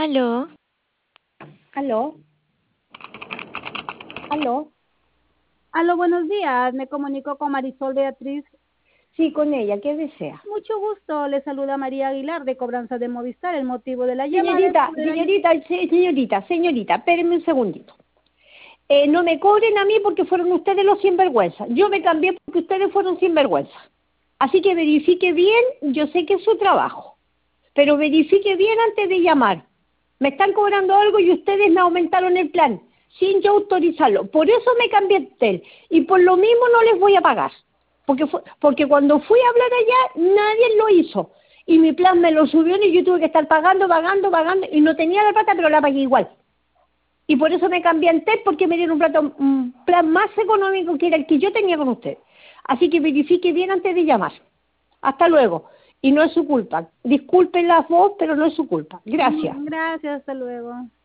Aló, Aló, aló. Aló, buenos días. Me comunico con Marisol Beatriz. Sí, con ella, ¿qué desea? Mucho gusto. Le saluda María Aguilar de Cobranza de Movistar. El motivo de la llamada es Señorita, poder señorita, espérenme un segundito. No me cobren a mí porque fueron ustedes los sinvergüenza. Yo me cambié porque ustedes fueron sinvergüenza. Así que verifique bien, yo sé que es su trabajo, pero verifique bien antes de llamar. Me están cobrando algo y ustedes me aumentaron el plan, sin yo autorizarlo. Por eso me cambié el tel y por lo mismo no les voy a pagar. Porque cuando fui a hablar allá, nadie lo hizo. Y mi plan me lo subió y yo tuve que estar pagando, y no tenía la plata, pero la pagué igual. Y por eso me cambié a Entel porque me dieron un plan más económico que era el que yo tenía con usted. Así que verifique bien antes de llamar. Hasta luego. Y no es su culpa. Disculpen la voz, pero no es su culpa. Gracias. Gracias, hasta luego.